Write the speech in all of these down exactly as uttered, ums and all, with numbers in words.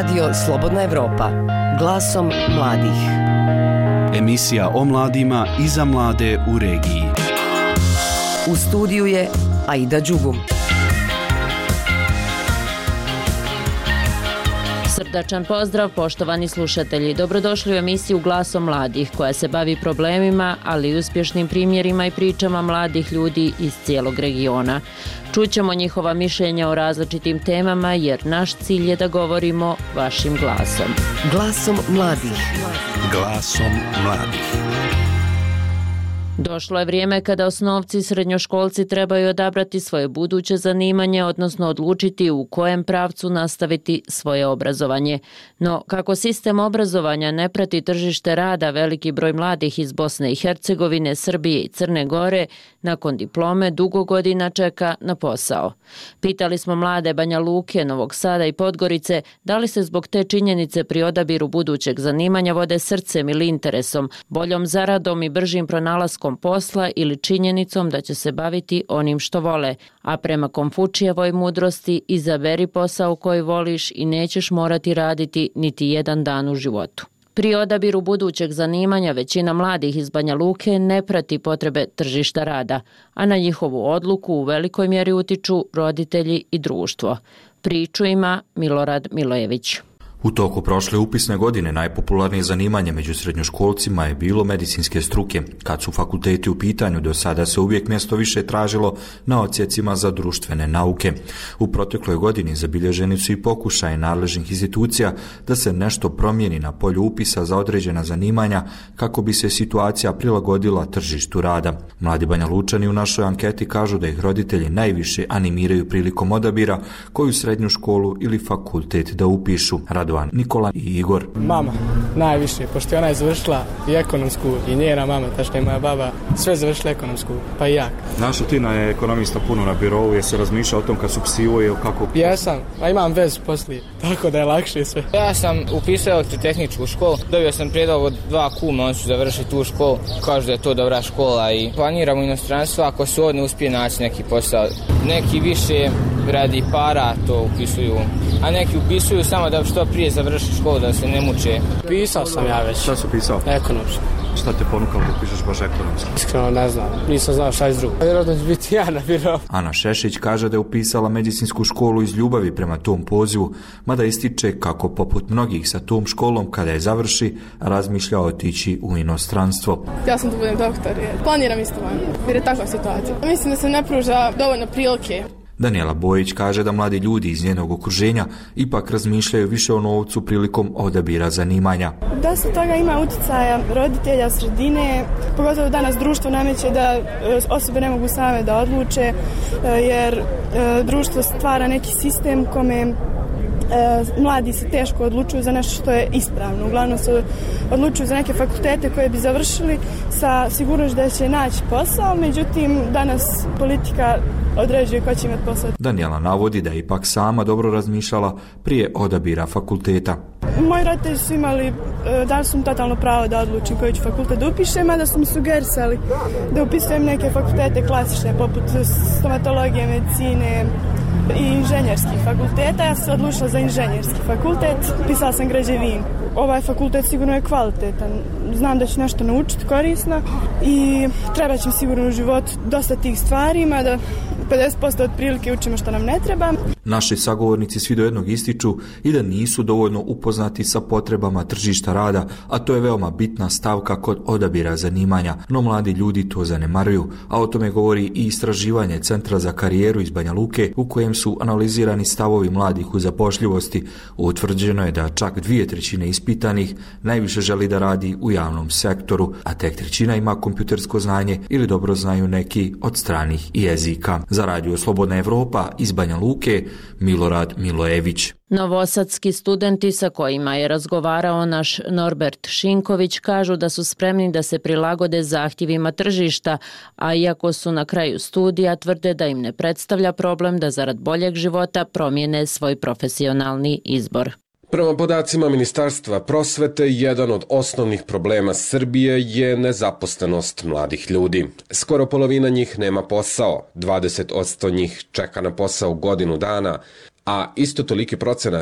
Radio Slobodna Evropa, glasom mladih. Emisija o mladima i za mlade u regiji. U studiju je Aida Đugum. Srdačan pozdrav, poštovani slušatelji. Dobrodošli u emisiju Glasom mladih, koja se bavi problemima, ali i uspješnim primjerima i pričama mladih ljudi iz cijelog regiona. Čućemo njihova mišljenja o različitim temama, jer naš cilj je da govorimo vašim glasom. Glasom mladih. Glasom mladih. Došlo je vrijeme kada osnovci i srednjoškolci trebaju odabrati svoje buduće zanimanje, odnosno odlučiti u kojem pravcu nastaviti svoje obrazovanje. No, kako sistem obrazovanja ne prati tržište rada, veliki broj mladih iz Bosne i Hercegovine, Srbije i Crne Gore nakon diplome dugo godina čeka na posao. Pitali smo mlade Banja Luke, Novog Sada i Podgorice da li se zbog te činjenice pri odabiru budućeg zanimanja vode srcem ili interesom, boljom zaradom i bržim pronalaskom posla ili činjenicom da će se baviti onim što vole, a prema Konfučijevoj mudrosti izaberi posao koji voliš i nećeš morati raditi niti jedan dan u životu. Pri odabiru budućeg zanimanja većina mladih iz Banja Luke ne prati potrebe tržišta rada, a na njihovu odluku u velikoj mjeri utiču roditelji i društvo. Priču ima Milorad Milojević. U toku prošle upisne godine najpopularnije zanimanje među srednjoškolcima je bilo medicinske struke. Kad su fakulteti u pitanju, do sada se uvijek mjesto više tražilo na odsjecima za društvene nauke. U protekloj godini zabilježeni su i pokušaje nadležnih institucija da se nešto promijeni na polju upisa za određena zanimanja kako bi se situacija prilagodila tržištu rada. Mladi Banja Lučani u našoj anketi kažu da ih roditelji najviše animiraju prilikom odabira koju srednju školu ili fakultet da upišu. Nikola i Igor. Mama, najviše, pošto je ona je završila i ekonomsku, i njena mama, tačno je moja baba, sve završila ekonomsku, pa i ja. Naša Tina je ekonomista puno na birovu, je se razmišljao o tom kad su psivuje, kako... Jesam, a imam vezu poslije, tako da je lakše sve. Ja sam upisao elektrotehničku školu, dobio sam prijedlog od dva kuma, oni su završili tu školu, kažu da je to dobra škola i planiramo u inostranstvo, ako se ovdje uspije naći neki posao. Neki više radi para to upisuju, a neki upisuju samo da što prije završi školu, da se ne muče. Pisao sam ja već. Šta si pisao? Ekonomsku. Šta te ponukalo da pišeš baš ekonomski? Iskreno ne znam, nisam znao šta iz drugo. Vjerojatno će biti ja na biro. Ana Šešić kaže da je upisala medicinsku školu iz ljubavi prema tom pozivu, mada ističe kako poput mnogih sa tom školom kada je završi, razmišlja otići u inostranstvo. Ja sam da budem doktor, jer planiram isto van, jer je takva situacija. Mislim da se ne pruža dovoljno prilike. Daniela Bojić kaže da mladi ljudi iz njenog okruženja ipak razmišljaju više o novcu prilikom odabira zanimanja. Dosta toga ima utjecaja roditelja, sredine, pogotovo danas društvo nameće da osobe ne mogu same da odluče, jer društvo stvara neki sistem kome mladi se teško odlučuju za nešto što je ispravno. Uglavnom se odlučuju za neke fakultete koje bi završili sa sigurnošću da će naći posao, međutim danas politika određuje ko će imati posao. Daniela navodi da je ipak sama dobro razmišljala prije odabira fakulteta. Moji roditelji su imali, dali su mi totalno pravo da odlučim koji ću fakultet da upišem, a da su mi sugerisali da upisujem neke fakultete klasične poput stomatologije, medicine i inženjerskih fakulteta. Ja sam se odlučila za inženjerski fakultet, pisala sam građevinu. Ovaj fakultet sigurno je kvalitetan, znam da ću nešto naučiti korisno i treba će mi sigurno u životu dosta tih stvari, da pedeset posto otprilike učimo što nam ne treba. Naši sagovornici svi do jednog ističu i da nisu dovoljno upoznati sa potrebama tržišta rada, a to je veoma bitna stavka kod odabira zanimanja, no mladi ljudi to zanemaruju, a o tome govori i istraživanje Centra za karijeru iz Banja Luke u kojem su analizirani stavovi mladih u zapošljivosti. Utvrđeno je da čak dvije trećine ispitanih najviše želi da radi u javnom sektoru, a tek trećina ima kompjutersko znanje ili dobro znaju neki od stranih jezika. Za Radio Slobodna Evropa iz Banja Luke, Milorad Milojević. Novosadski studenti sa kojima je razgovarao naš Norbert Šinković kažu da su spremni da se prilagode zahtjevima tržišta, a iako su na kraju studija, tvrde da im ne predstavlja problem da zarad boljeg života promijene svoj profesionalni izbor. Prema podacima Ministarstva prosvete, jedan od osnovnih problema Srbije je nezaposlenost mladih ljudi. Skoro polovina njih nema posao, dvadeset posto njih čeka na posao godinu dana, a isto toliki procenat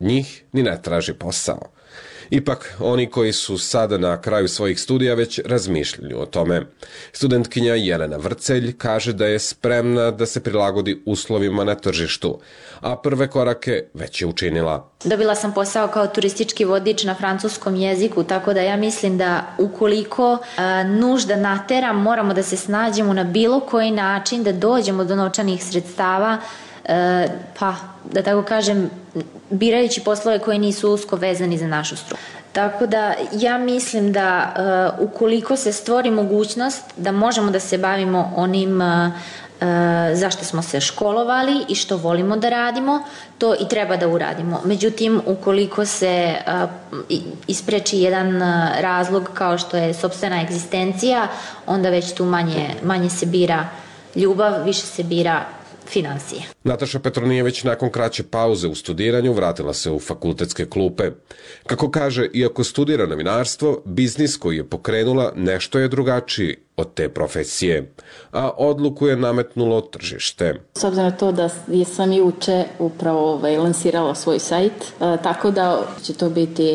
njih ni ne traži posao. Ipak, oni koji su sada na kraju svojih studija već razmišljaju o tome. Studentkinja Jelena Vrcelj kaže da je spremna da se prilagodi uslovima na tržištu, a prve korake već je učinila. Dobila sam posao kao turistički vodič na francuskom jeziku, tako da ja mislim da ukoliko a, nužda natera, moramo da se snađemo na bilo koji način da dođemo do novčanih sredstava, a, pa da tako kažem, birajući poslove koji nisu usko vezani za našu struku. Tako da ja mislim da uh, ukoliko se stvori mogućnost da možemo da se bavimo onim uh, uh, zašto smo se školovali i što volimo da radimo, to i treba da uradimo. Međutim, ukoliko se uh, ispreči jedan uh, razlog kao što je sopstvena egzistencija, onda već tu manje, manje se bira ljubav, više se bira finansije. Nataša Petronijević nakon kraće pauze u studiranju vratila se u fakultetske klupe. Kako kaže, iako studira novinarstvo, biznis koji je pokrenula nešto je drugačiji od te profesije, a odluku je nametnulo tržište. S obzirom na to da sam juče upravo ovaj, lansirala svoj sajt, tako da će to biti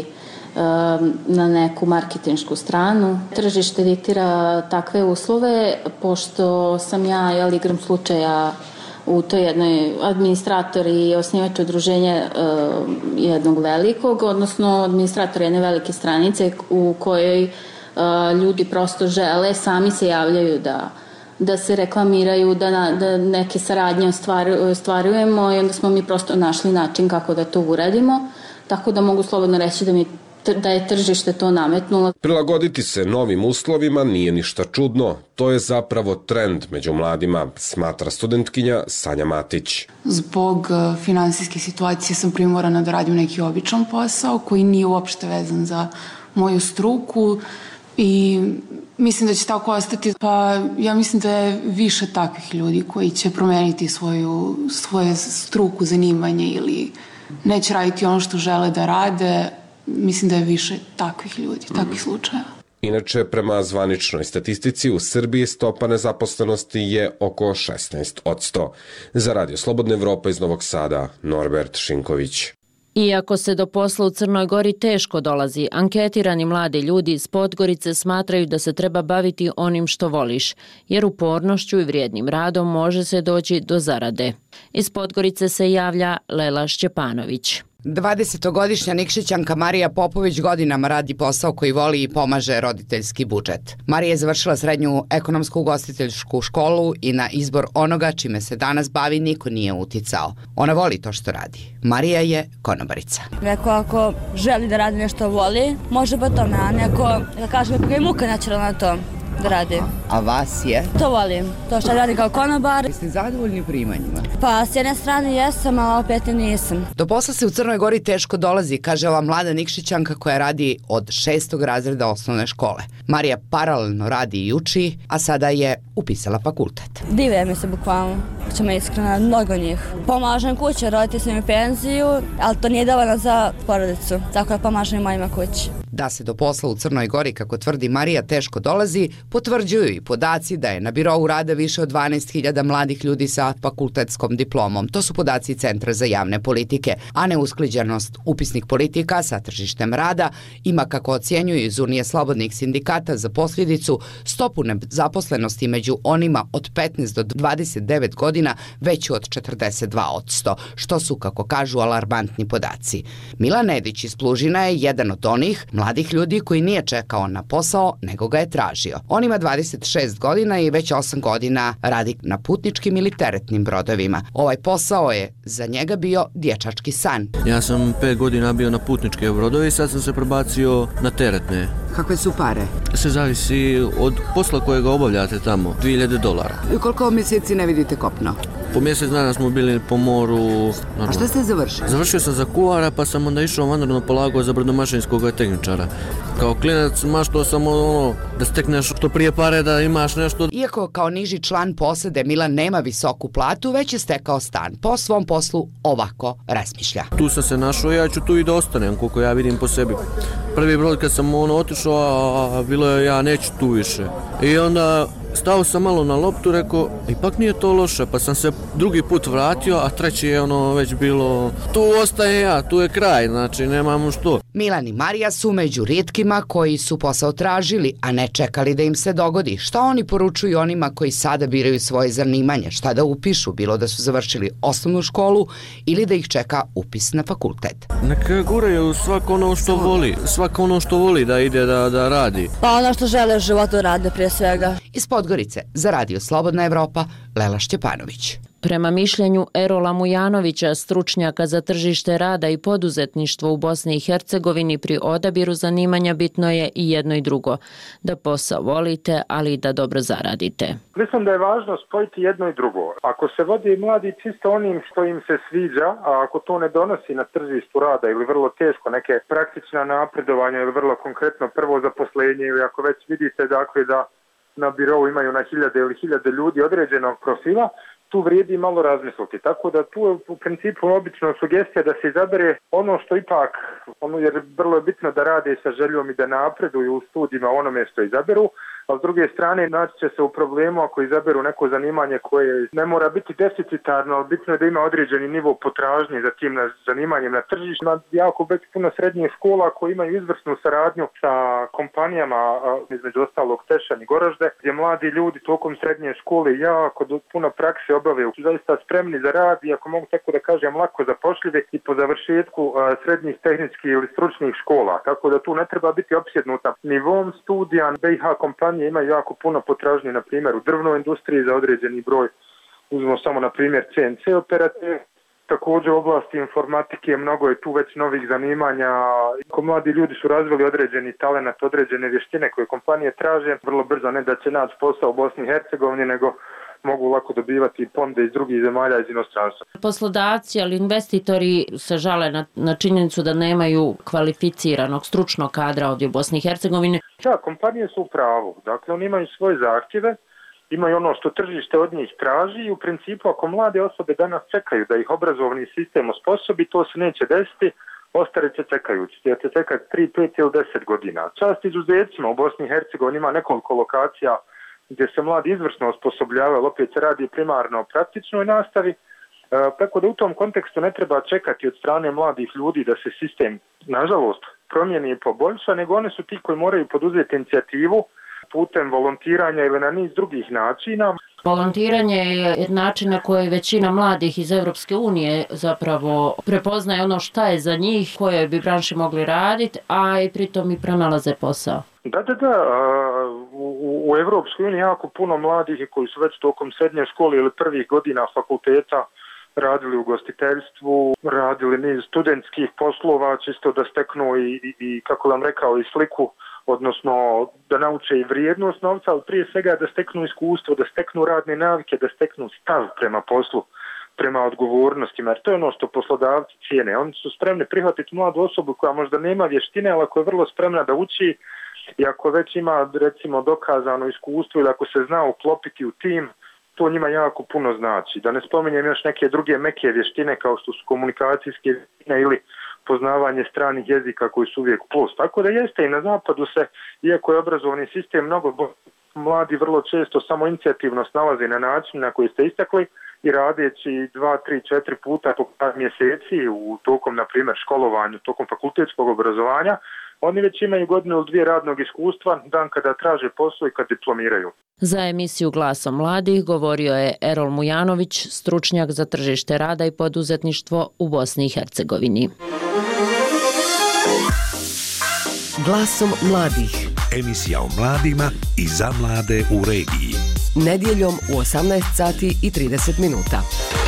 na neku marketinšku stranu. Tržište diktira takve uslove, pošto sam ja, jel, igram slučaja u toj jednoj administrator i osnivač udruženja uh, jednog velikog, odnosno administrator jedne velike stranice u kojoj uh, ljudi prosto žele, sami se javljaju da, da se reklamiraju, da, na, da neke saradnje ostvarujemo i onda smo mi prosto našli način kako da to uradimo, tako da mogu slobodno reći da mi da je tržište to nametnulo. Prilagoditi se novim uslovima nije ništa čudno, to je zapravo trend među mladima, smatra studentkinja Sanja Matić. Zbog finansijske situacije sam primorana da radim neki običan posao koji nije uopšte vezan za moju struku i mislim da će tako ostati. Pa ja mislim da je više takvih ljudi koji će promeniti svoju, svoju struku, zanimanje ili neće raditi ono što žele da rade. Mislim da je više takvih ljudi, takvih slučajeva. Inače, prema zvaničnoj statistici, u Srbiji stopa nezaposlenosti je oko šesnaest posto. Za Radio Slobodna Evropa iz Novog Sada, Norbert Šinković. Iako se do posla u Crnoj Gori teško dolazi, anketirani mladi ljudi iz Podgorice smatraju da se treba baviti onim što voliš, jer upornošću i vrijednim radom može se doći do zarade. Iz Podgorice se javlja Lela Šćepanović. dvadesetogodišnja Nikšićanka Marija Popović godinama radi posao koji voli i pomaže roditeljski budžet. Marija je završila srednju ekonomsku ugostiteljsku školu i na izbor onoga čime se danas bavi niko nije uticao. Ona voli to što radi. Marija je konobarica. Neko ako želi da radi nešto voli, može pa tome, a neko, da kažem, ga je muka načela na to da radi. A vas je? To volim. To što radi kao konobar. Jeste zadovoljni primanjima? Pa s jedne strane jesam, a opet nisam. Do posla se u Crnoj Gori teško dolazi, kaže ova mlada Nikšićanka koja radi od šestog razreda osnovne škole. Marija paralelno radi i uči, a sada je upisala fakultet. Dive mi se bukvalno, ćemo iskreno, mnogo njih. Pomažem kući, roditi sam im penziju, ali to nije dovoljno za porodicu, tako da pomažem i mojima kući. Da se do posla u Crnoj Gori, kako tvrdi Marija, teško dolazi, potvrđuju i podaci da je na birou rada više od dvanaest hiljada mladih ljudi sa fakultetskom diplomom. To su podaci Centra za javne politike, a neusklađenost upisnih politika sa tržištem rada ima, kako ocjenjuju iz Unije slobodnih sindikata, za posljedicu stopu nezaposlenosti među onima od petnaest do dvadeset devet godina veću od četrdeset dva posto, što su, kako kažu, alarmantni podaci. Milan Nedić iz Plužina je jedan od onih mladih ljudi koji nije čekao na posao, nego ga je tražio. On ima dvadeset šest godina i već osam godina radi na putničkim ili teretnim brodovima. Ovaj posao je za njega bio dječački san. Ja sam pet godina bio na putničke brodovi i sad sam se prebacio na teretne. Kakve su pare? Se zavisi od posla kojega obavljate tamo, dvije hiljade dolara. I koliko mjeseci ne vidite kopno? Po mjesec dana smo bili po moru. Normalno. A šta ste završili? Završio sam za kuvara, pa sam onda išao vanredno polagao za brodomašinskog tehničara. Kao klinac maštao sam ono da stekneš što prije pare, da imaš nešto. Iako kao niži član posade Milan nema visoku platu, već je stekao stan. Po svom poslu ovako razmišlja. Tu sam se našao, ja ću tu i da ostanem, koliko ja vidim po sebi. Prvi brod kad sam ono otišao, a bilo je ja neću tu više. I onda stao sam malo na loptu, rekao, ipak nije to loše, pa sam se drugi put vratio, a treći je ono već bilo, tu ostaje ja, tu je kraj, znači nemamo što. Milan i Marija su među rijetkima koji su posao tražili, a ne čekali da im se dogodi. Šta oni poručuju onima koji sada biraju svoje zanimanje, šta da upišu, bilo da su završili osnovnu školu ili da ih čeka upis na fakultet? Neka guraju svako ono što voli, svako ono što voli da ide da, da radi. Pa ono što žele u životu rade prije svega. Iz Podgorice za Radio Slobodna Evropa, Lela Šćepanović. Prema mišljenju Erola Mujanovića, stručnjaka za tržište rada i poduzetništvo u Bosni i Hercegovini, pri odabiru zanimanja bitno je i jedno i drugo. Da posao volite, ali i da dobro zaradite. Mislim da je važno spojiti jedno i drugo. Ako se vodi mladi čisto onim što im se sviđa, a ako to ne donosi na tržištu rada ili vrlo teško neke praktična napredovanja ili vrlo konkretno prvo zaposlenje ili ako već vidite dakle da na birou imaju na hiljade ili hiljade ljudi određenog profila, tu vrijedi malo razmisliti. Tako da tu je u principu obično sugestija da se izabere ono što ipak, ono jer vrlo je bitno da rade sa željom i da napreduju u studijima onome što izaberu, a s druge strane naći će se u problemu ako izaberu neko zanimanje koje ne mora biti deficitarno, ali bitno je da ima određeni nivo potražnje za tim zanimanjem na tržištu. Ima jako već puno srednjih škola koji imaju izvrsnu saradnju sa kompanijama, između ostalog Tešan i Goražde, gdje mladi ljudi tokom srednje škole jako puno prakse obave, zaista spremni za rad i ako mogu tako da kažem lako zapošljivi i po završetku srednjih tehničkih ili stručnih škola. Tako da tu ne treba biti opsjednuta nivom studija. B i H kompanije imaju jako puno potražnje, na primjer u drvnoj industriji za određeni broj, uzmemo samo na primjer C N C operativ. Također u oblasti informatike mnogo je tu već novih zanimanja. Ako mladi ljudi su razvili određeni talent, određene vještine koje kompanije traže, vrlo brzo ne da će naći posao u Bosni i Hercegovini, nego mogu lako dobivati ponde iz drugih zemalja iz inostranstva. Poslodavci, ali investitori se žale na, na činjenicu da nemaju kvalificiranog stručnog kadra ovdje u Bosni i Hercegovini. Da, kompanije su u pravu. Dakle, oni imaju svoje zahtjeve, imaju ono što tržište od njih traži i u principu ako mlade osobe danas čekaju da ih obrazovni sistem osposobi, to se neće desiti, ostare će čekajući. Jer će čekati tri, pet ili deset godina. Čast izuzecima u Bosni i Hercegovini ima nekoliko lokacija gdje se mladi izvrsno osposobljavaju, opet se radi primarno o praktičnoj nastavi, e, tako da u tom kontekstu ne treba čekati od strane mladih ljudi da se sistem, nažalost, promijeni i poboljša, nego one su ti koji moraju poduzeti inicijativu putem volontiranja ili na niz drugih načina. Volontiranje je način na koji većina mladih iz Europske unije zapravo prepoznaje ono šta je za njih, koje bi branše mogli raditi, a i pritom i pronalaze posao. Da, da, da. U, u Europskoj uniji jako puno mladih koji su već tokom srednje škole ili prvih godina fakulteta radili u gostiteljstvu, radili niz studentskih poslova, čisto da steknu i, i, i kako vam rekao, i sliku, odnosno da nauče i vrijednost novca, ali prije svega da steknu iskustvo, da steknu radne navike, da steknu stav prema poslu, prema odgovornostima, jer to je ono što poslodavci cijene. Oni su spremni prihvatiti mladu osobu koja možda nema vještine, ali ako je vrlo spremna da uči i ako već ima recimo dokazano iskustvo ili ako se zna uklopiti u tim, to njima jako puno znači. Da ne spominjem još neke druge meke vještine kao što su komunikacijske vještine ili poznavanje stranih jezika koji su uvijek plus. Tako da jeste i na zapadu se, iako je obrazovni sistem mnogo, mladi vrlo često samo inicijativno snalaze na način na koji ste istakli i radeći dva, tri, četiri puta po par mjeseci u tokom, na primjer, školovanju, tokom fakultetskog obrazovanja, oni već imaju godinu ili dvije radnog iskustva dan kada traže posao i kad diplomiraju. Za emisiju Glasom mladih govorio je Erol Mujanović, stručnjak za tržište rada i poduzetništvo u Bosni i Hercegovini. Glasom mladih. Emisija o mladima i za mlade u regiji. Nedjeljom u osamnaest sati i trideset minuta.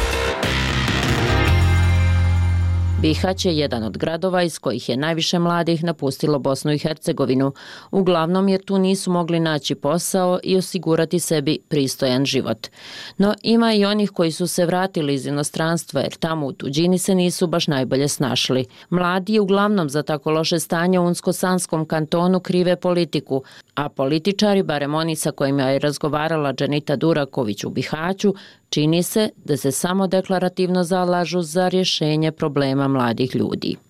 Bihać je jedan od gradova iz kojih je najviše mladih napustilo Bosnu i Hercegovinu, uglavnom jer tu nisu mogli naći posao i osigurati sebi pristojan život. No ima i onih koji su se vratili iz inostranstva jer tamo u tuđini se nisu baš najbolje snašli. Mladi uglavnom za tako loše stanje u Unsko-Sanskom kantonu krive politiku, a političari, barem oni sa kojima je razgovarala Dženita Duraković u Bihaću, čini se da se samo deklarativno zalažu za rješenje problema mladih ljudi.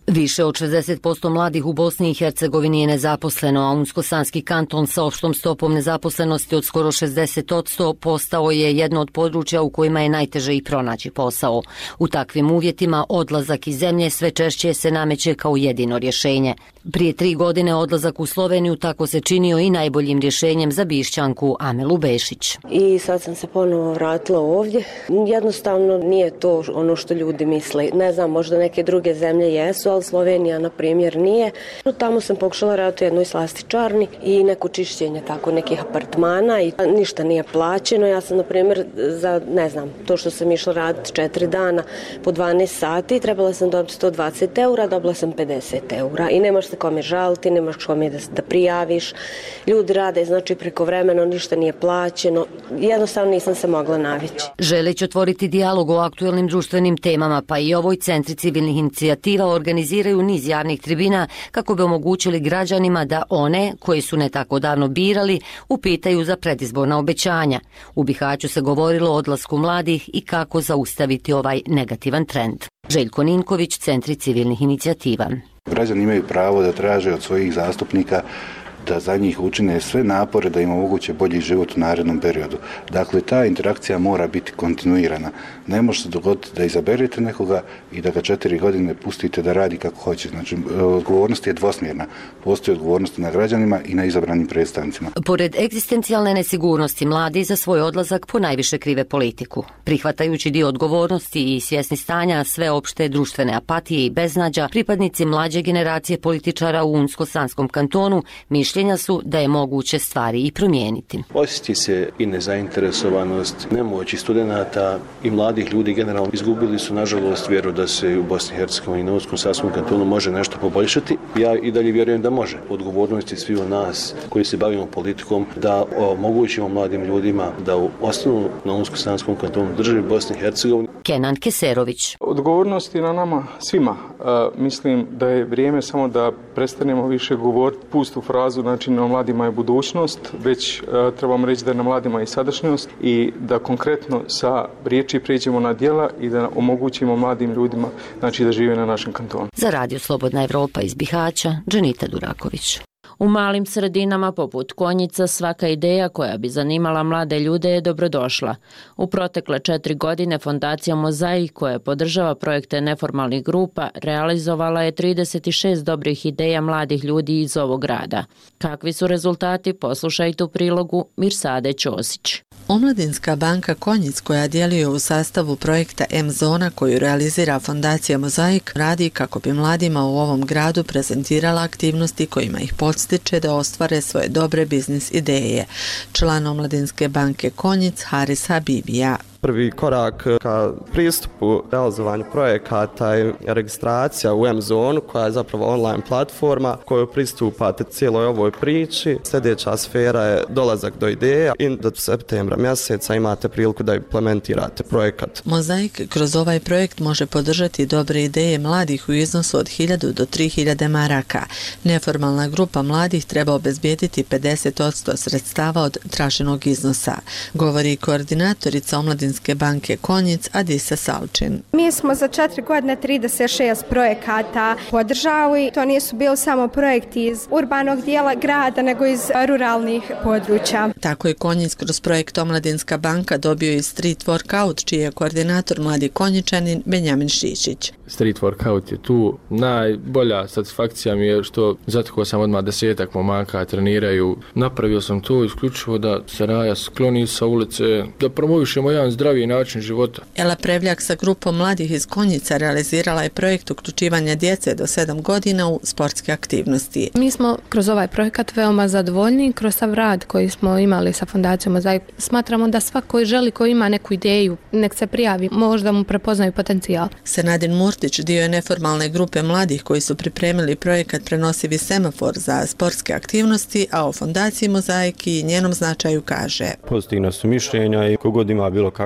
Više od šezdeset posto mladih u Bosni i Hercegovini je nezaposleno, a Unsko-Sanski kanton sa opštom stopom nezaposlenosti od skoro šezdeset posto postao je jedno od područja u kojima je najteže i pronaći posao. U takvim uvjetima odlazak iz zemlje sve češće se nameće kao jedino rješenje. Prije tri godine odlazak u Sloveniju tako se činio i najboljim rješenjem za Bišćanku Amelu Bešić. I sad sam se ponovo vratila ovdje. Jednostavno nije to ono što ljudi misle. Ne znam, možda neke druge zemlje jesu, ali Slovenija, na primjer, nije. Tamo sam pokušala raditi u jednoj slastičarni i neko čišćenje tako nekih apartmana i ništa nije plaćeno. Ja sam, na primjer, za, ne znam, to što sam išla raditi četiri dana po dvanaest sati, trebala sam dobiti sto dvadeset eura, dobila sam pedeset eura i nemaš se kome žaliti, nemaš kome da, da prijaviš. Ljudi rade, znači, prekovremeno, ništa nije plaćeno. Jednostavno nisam se mogla navići. Želeći otvoriti dijalog o aktuelnim društvenim temama, pa i ovoj centri civilnih inicijativa organiziraju niz javnih tribina kako bi omogućili građanima da one, koji su ne tako davno birali, upitaju za predizborna obećanja. U Bihaću se govorilo o odlasku mladih i kako zaustaviti ovaj negativan trend. Željko Ninković, Centri civilnih inicijativa. Građani imaju pravo da traže od svojih zastupnika da za njih učine sve napore da im omoguće bolji život u narednom periodu. Dakle, ta interakcija mora biti kontinuirana. Ne može se dogoditi da izaberete nekoga i da ga četiri godine pustite da radi kako hoće. Znači, odgovornost je dvosmjerna. Postoji odgovornost na građanima i na izabranim predstavnicima. Pored egzistencijalne nesigurnosti, mladi za svoj odlazak ponajviše krive politiku. Prihvatajući dio odgovornosti i svjesni stanja sveopšte društvene apatije i beznađa, pripadnici mlađe generacije političara u Unsko-Sanskom kantonu mišljenja su da je moguće stvari i promijeniti. Osjeti se i nezainteresovanost, nemoći studenata i mladih ljudi generalno. Izgubili su, nažalost, vjeru da se u Bosni i Hercegovini i na Unskom-Sanskom kantonu može nešto poboljšati. Ja i dalje vjerujem da može. Odgovornost je svi u nas koji se bavimo politikom da omogućimo mladim ljudima da ostanu na Unsko-Sanskom kantonu, državi Bosni i Hercegovini. Kenan Keserović. Odgovornost je na nama svima. Uh, mislim da je vrijeme samo da prestanemo više govoriti pustu frazu, znači na mladima je budućnost, već uh, trebamo reći da je na mladima i sadašnjost i da konkretno sa riječi prijeđemo na djela i da omogućimo mladim ljudima, znači, da žive na našem kantonu. Za Radio Slobodna Evropa iz Bihaća, Dženita Duraković. U malim sredinama poput Konjica svaka ideja koja bi zanimala mlade ljude je dobrodošla. U protekle četiri godine Fondacija Mozaik, koja podržava projekte neformalnih grupa, realizovala je trideset šest dobrih ideja mladih ljudi iz ovog grada. Kakvi su rezultati? Poslušajte u prilogu Mirsade Ćosić. Omladinska banka Konjic, koja djeluje u sastavu projekta M-Zona koju realizira Fondacija Mozaik, radi kako bi mladima u ovom gradu prezentirala aktivnosti kojima ih podstiče da ostvare svoje dobre biznis ideje. Član Omladinske banke Konjic Haris Habibija. Prvi korak ka pristupu realizovanju projekata je registracija u M-Zonu, koja je zapravo online platforma koju pristupate cijeloj ovoj priči. Sljedeća sfera je dolazak do ideja i do septembra mjeseca imate priliku da implementirate projekat. Mozaik kroz ovaj projekt može podržati dobre ideje mladih u iznosu od hiljadu do tri hiljade maraka. Neformalna grupa mladih treba obezbijediti pedeset posto sredstava od traženog iznosa, govori koordinatorica Omladinske banke Konjic Adisa Salčin. Mi smo za četiri godine trideset šest projekata podržali. To nisu bili samo projekti iz urbanog dijela grada, nego iz ruralnih područja. Tako je Konjic kroz projekt Omladinska banka dobio i Street Workout, čiji je koordinator mladi Konjičanin Benjamin Šišić. Street Workout je tu. Najbolja satisfakcija mi je što zatekao sam odmah desetak momaka, treniraju. Napravio sam to isključivo da se raja skloni sa ulice, da promovišemo jedan zdraviji način života. Ela Prevljak sa grupom mladih iz Konjica realizirala je projekt uključivanja djece do sedam godina u sportske aktivnosti. Mi smo kroz ovaj projekat veoma zadovoljni, kroz sav rad koji smo imali sa Fondacijom Mozaik. Smatramo da svako koji želi, koji ima neku ideju, nek se prijavi, možda mu prepoznaju potencijal. Senadin Murtić dio je neformalne grupe mladih koji su pripremili projekat Prenosivi semafor za sportske aktivnosti, a o Fondaciji Mozaik i njenom značaju kaže. Pozitivna su mišljenja i kogod ima bilo kakve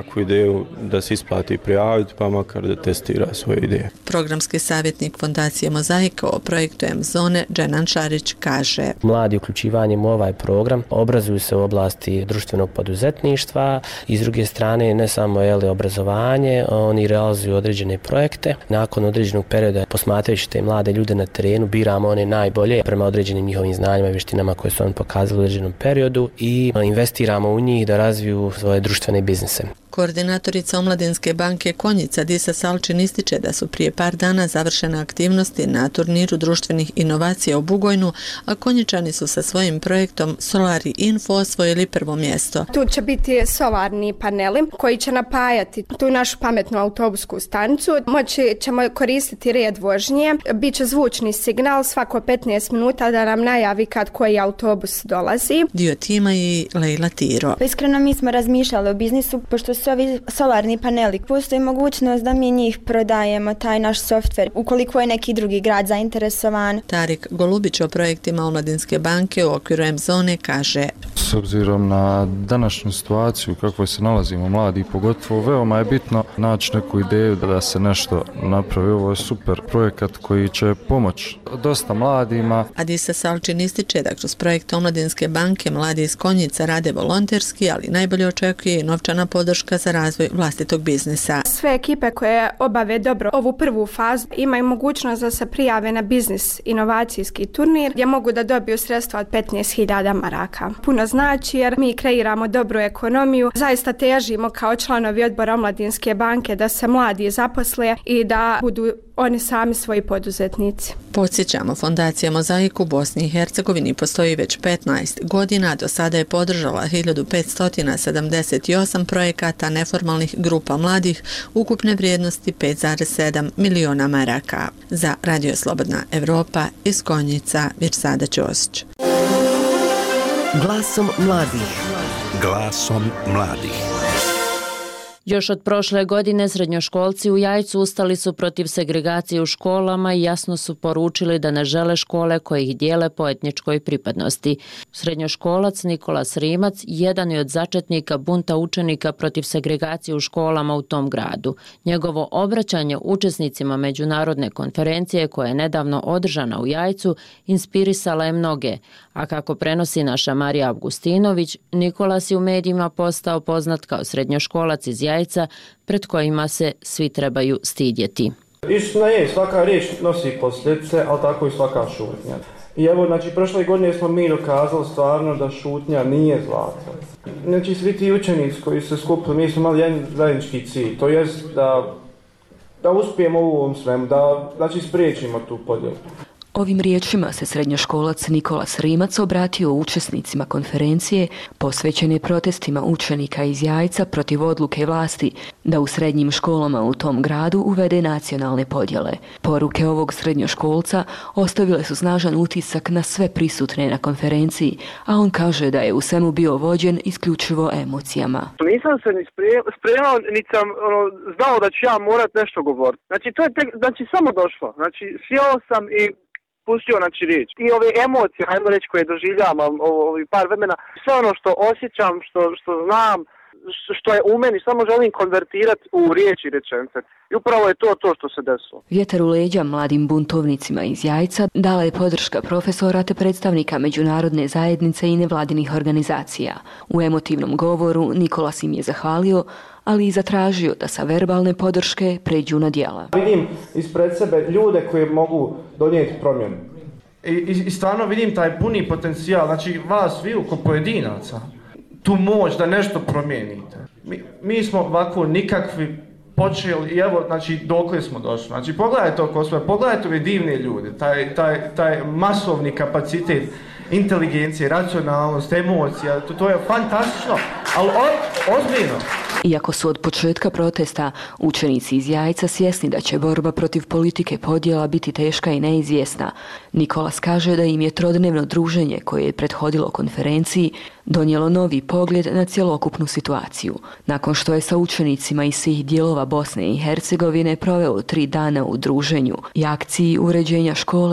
kakvu ideju da se isplati prijaviti, pa makar da testira svoje ideje. Programski savjetnik Fondacije Mozaika o projektu M-zone Dženan Šarić kaže: Mladi uključivanjem u ovaj program obrazuju se u oblasti društvenog poduzetništva i s druge strane ne samo jeli, obrazovanje, oni realizuju određene projekte. Nakon određenog perioda, posmatrajući te mlade ljude na terenu, biramo one najbolje prema određenim njihovim znanjima i vještinama koje su oni pokazali u određenom periodu i investiramo u njih da razviju svoje društvene biznise. Koordinatorica Omladinske banke Konjica Disa Salčin ističe da su prije par dana završene aktivnosti na turniru društvenih inovacija u Bugojnu, a Konjičani su sa svojim projektom Solari Info osvojili prvo mjesto. Tu će biti solarni paneli koji će napajati tu našu pametnu autobusku stanicu. Moći ćemo koristiti red vožnje, bit će zvučni signal svako petnaest minuta da nam najavi kad koji autobus dolazi. Dio tima je Lejla Tiro. Iskreno mi smo razmišljali o biznisu, pošto su ovi solarni paneli. Postoji mogućnost da mi njih prodajemo, taj naš softver, ukoliko je neki drugi grad zainteresovan. Tarik Golubić o projektima Omladinske banke u okviru M-zone kaže: S obzirom na današnju situaciju kakvoj se nalazimo mladi, pogotovo veoma je bitno naći neku ideju da se nešto napravi. Ovo je super projekat koji će pomoći dosta mladima. Adisa Salčin ističe da kroz projekt Omladinske banke mladi iz Konjica rade volonterski, ali najbolje očekuje i novčana podrška za razvoj vlastitog biznisa. Sve ekipe koje obave dobro ovu prvu fazu imaju mogućnost da se prijave na biznis inovacijski turnir gdje mogu da dobiju sredstva od petnaest hiljada maraka. Puno znači jer mi kreiramo dobru ekonomiju, zaista težimo kao članovi odbora Omladinske banke da se mladi zaposle i da budu oni sami svoji poduzetnici. Podsjećamo, Fondacija Mozaik u Bosni i Hercegovini postoji već petnaest godina, do sada je podržala hiljadu petsto sedamdeset osam projekata neformalnih grupa mladih ukupne vrijednosti pet zarez sedam miliona maraka. Za Radio Slobodna Evropa iz Konjica, Virsada Ćosić. Glasom mladih. Glasom mladih. Još od prošle godine srednjoškolci u Jajcu ustali su protiv segregacije u školama i jasno su poručili da ne žele škole koje ih dijele po etničkoj pripadnosti. Srednjoškolac Nikola Srimac jedan je od začetnika bunta učenika protiv segregacije u školama u tom gradu. Njegovo obraćanje učesnicima međunarodne konferencije koja je nedavno održana u Jajcu inspirisala je mnoge, a kako prenosi naša Marija Avgustinović, Nikolas je u medijima postao poznat kao srednjoškolac iz Jajca pred kojima se svi trebaju stidjeti. Istina je, svaka riječ nosi posljedice, ali tako i svaka šutnja. I evo, znači, prošle godine smo mi dokazali stvarno da šutnja nije zlato. Znači, svi ti učenici koji se skupili, mi smo imali jedan zajednički cilj, to jest da, da uspijemo u ovom svemu, da znači, spriječimo tu podjelu. Ovim riječima se srednjoškolac Nikola Srimac obratio učesnicima konferencije posvećene protestima učenika iz Jajca protiv odluke vlasti da u srednjim školama u tom gradu uvede nacionalne podjele. Poruke ovog srednjoškolca ostavile su snažan utisak na sve prisutne na konferenciji, a on kaže da je u svemu bio vođen isključivo emocijama. Nisam se ni spremao, niti sam ono, znao da ću ja morat nešto govoriti. Znači, to je tek, znači, samo došlo. Znači, sjeo sam i pustio znači riječ. I ove emocije, hajmo reći, koje doživljavam ovih par vremena, sve ono što osjećam, što, što znam, što je u meni, samo želim konvertirati u riječi rečenice. I upravo je to to što se desilo. Vjetar u leđa mladim buntovnicima iz Jajca dala je podrška profesora te predstavnika međunarodne zajednice i nevladinih organizacija. U emotivnom govoru Nikolas im je zahvalio, ali i zatražio da sa verbalne podrške pređu na djela. Vidim ispred sebe ljude koji mogu donijeti promjenu. I, i, i stvarno vidim taj puni potencijal, znači vas vi ko pojedinaca, tu moć da nešto promijenite. Mi, mi smo ovako nikakvi počeli i evo, znači, dokle smo došli. Znači, pogledajte oko sve, pogledajte ove divne ljude, taj, taj, taj masovni kapacitet inteligencije, racionalnost, emocija, to, to je fantastično, ali o, ozbiljno. Iako su od početka protesta učenici iz Jajca svjesni da će borba protiv politike podjela biti teška i neizvjesna, Nikolas kaže da im je trodnevno druženje koje je prethodilo konferenciji donijelo novi pogled na cjelokupnu situaciju. Nakon što je sa učenicima iz svih dijelova Bosne i Hercegovine proveo tri dana u druženju i akciji uređenja škole,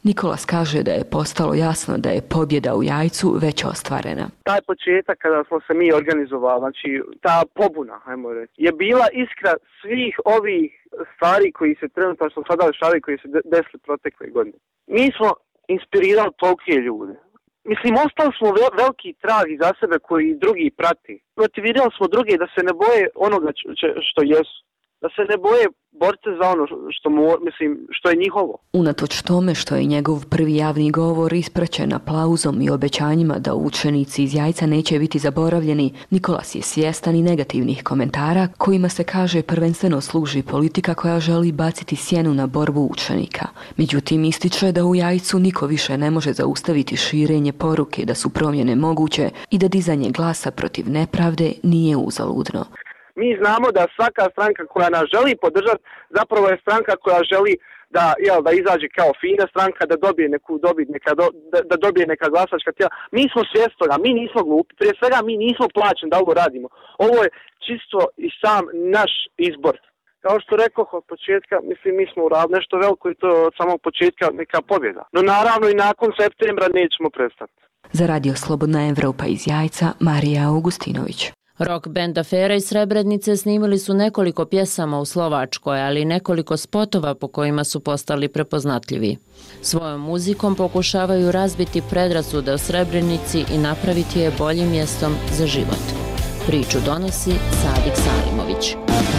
Nikolas kaže da je postalo jasno da je pobjeda u Jajcu već ostvarena. Taj početak kada smo se mi organizovali, znači ta pobuna, ajmo reći, je bila iskra svih ovih stvari koji se trenutno što sada dešavaju, koji se desili protekle godine. Mi smo inspirirali tolike ljude. Mislim, ostali smo vel- veliki trag iza sebe koji drugi prati. Motivirali smo druge da se ne boje onoga č- što jesu. Da se ne boje borce za ono što, mu, mislim, što je njihovo. Unatoč tome što je njegov prvi javni govor ispraćen aplauzom i obećanjima da učenici iz Jajca neće biti zaboravljeni, Nikolas je svjestan i negativnih komentara kojima se kaže prvenstveno služi politika koja želi baciti sjenu na borbu učenika. Međutim, ističe da u Jajcu niko više ne može zaustaviti širenje poruke da su promjene moguće i da dizanje glasa protiv nepravde nije uzaludno. Mi znamo da svaka stranka koja nas želi podržati zapravo je stranka koja želi da, jel, da izađe kao fina stranka, da dobije neku dobit, neka do, da, da dobije neka glasačka tijela. Mi smo svjesni toga, mi nismo glupi, prije svega mi nismo plaćeni da ovo radimo. Ovo je čisto i sam naš izbor. Kao što rekoh od početka, mislim, mi smo uradili nešto veliko i to od samog početka neka pobjeda. No naravno i nakon septembra nećemo prestati. Za Radio Slobodna Evropa iz Jajca, Marija Augustinović. Rock band Afera iz Srebrenice snimili su nekoliko pjesama u Slovačkoj, ali i nekoliko spotova po kojima su postali prepoznatljivi. Svojom muzikom pokušavaju razbiti predrasude o Srebrenici i napraviti je boljim mjestom za život. Priču donosi Sadik Salimović.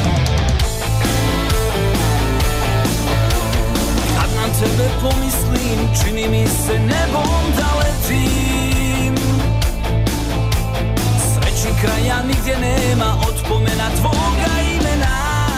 Kad na tebe pomislim, čini mi se nebom da letim. Kraja nigdje nema od pomena tvoga imena.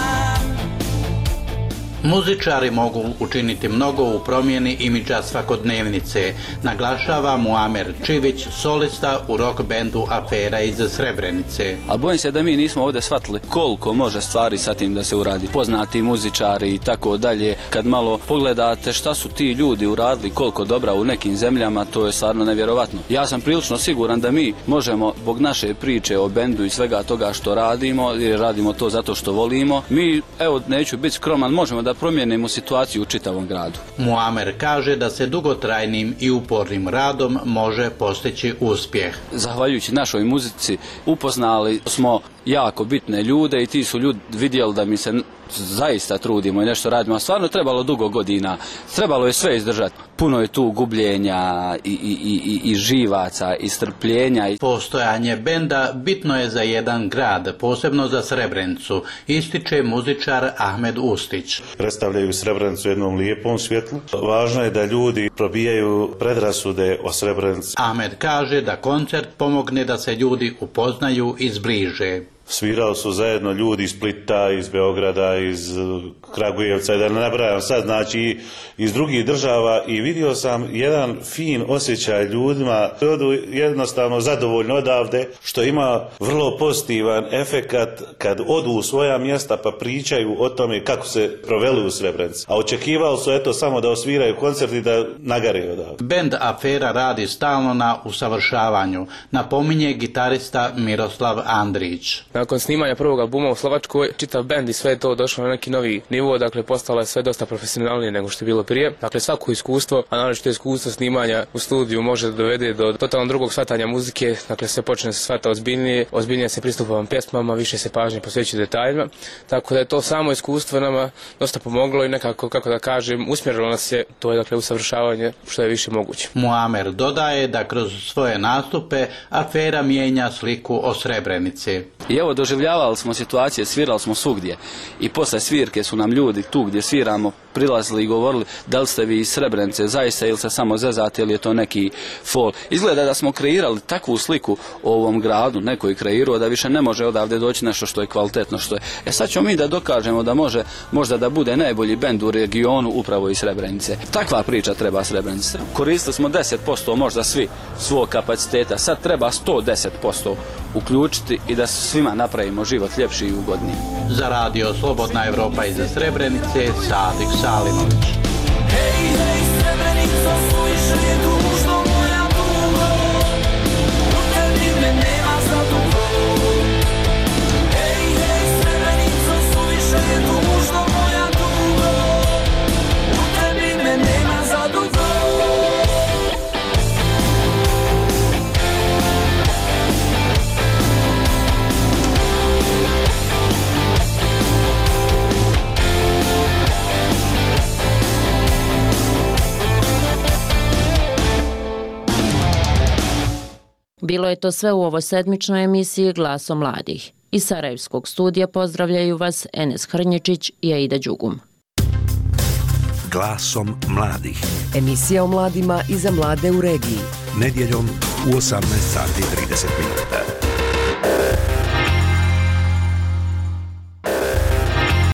Muzičari mogu učiniti mnogo u promjeni imidža svakodnevnice, naglašava Muamer Čivić, solista u rock bandu Afera iz Srebrenice. A bojim se da mi nismo ovdje shvatili koliko može stvari sa tim da se uradi. Poznati muzičari i tako dalje. Kad malo pogledate šta su ti ljudi uradili, koliko dobra u nekim zemljama, to je stvarno nevjerovatno. Ja sam prilično siguran da mi možemo, zbog naše priče o bendu i svega toga što radimo, jer radimo to zato što volimo, mi, evo, neću biti skroman, možemo da promijenimo situaciju u čitavom gradu. Muamer kaže da se dugotrajnim i upornim radom može postići uspjeh. Zahvaljujući našoj muzici upoznali smo jako bitne ljude i ti su ljudi vidjeli da mi se zaista trudimo i nešto radimo, a stvarno trebalo dugo godina, trebalo je sve izdržati. Puno je tu gubljenja i, i, i, i živaca i strpljenja. Postojanje benda bitno je za jedan grad, posebno za Srebrenicu, ističe muzičar Ahmed Ustić. Predstavljaju Srebrenicu u jednom lijepom svjetlu. Važno je da ljudi probijaju predrasude o Srebrenici. Ahmed kaže da koncert pomogne da se ljudi upoznaju i zbliže. Svirali su zajedno ljudi iz Splita, iz Beograda, iz Kragujevca, da ne nabrajam sad, znači iz drugih država, i vidio sam jedan fin osjećaj ljudima, odu jednostavno zadovoljno odavde, što ima vrlo pozitivan efekat kad odu u svoja mjesta pa pričaju o tome kako se proveli u Srebrenici. A očekivali su eto samo da osviraju koncert i da nagare odavde. Bend Afera radi stalno na usavršavanju, napominje gitarista Miroslav Andrić. Nakon snimanja prvog albuma u Slovačkoj, čitav bend i sve je to došlo na neki novi nivo, dakle postalo je sve dosta profesionalnije nego što je bilo prije. Dakle, svako iskustvo, a naročito iskustvo snimanja u studiju može da dovede do totalno drugog shvatanja muzike, dakle sve počne se shvata ozbiljnije, ozbiljnije se pristupa pjesmama, više se pažnje posvećuje detaljima, tako da je to samo iskustvo nama dosta pomoglo i nekako, kako da kažem, usmjerilo nas je, to je dakle usavršavanje što je više moguće. Muamer dodaje da kroz svoje nastupe Afera mijenja sliku o Srebrenici. I evo, doživljavali smo situacije, svirali smo svugdje i posle svirke su nam ljudi tu gdje sviramo prilazili i govorili da li ste vi iz Srebrenice zaista ili se samo zezate ili je to neki fol. Izgleda da smo kreirali takvu sliku o ovom gradu, neko je kreirao da više ne može odavde doći nešto što je kvalitetno. Što je. E sad ćemo mi da dokažemo da može možda da bude najbolji bend u regionu upravo iz Srebrenice. Takva priča treba Srebrenice. Koristili smo deset posto možda svi svog kapaciteta, sad treba sto deset posto uključiti i da svima napravimo život ljepši i ugodniji. Za Radio Slobodna Evropa iz Srebrenice, Sadik Salimović. Hej, hej, Srebrenica, suviše je tužno moja tugo, u tebi me nema za dugo. Hej, hej, Srebrenica, suviše je tužno moja tugo, u tebi me nema za dugo. Bilo je to sve u ovoj sedmičnoj emisiji Glaso mladih. Iz Sarajevskog studija pozdravljaju vas Enes Hrnječić i Aida Đugum. Glasom mladih. Emisija o mladima i za mlade u regiji. Nedjeljom u osamnaest sati i trideset minuta.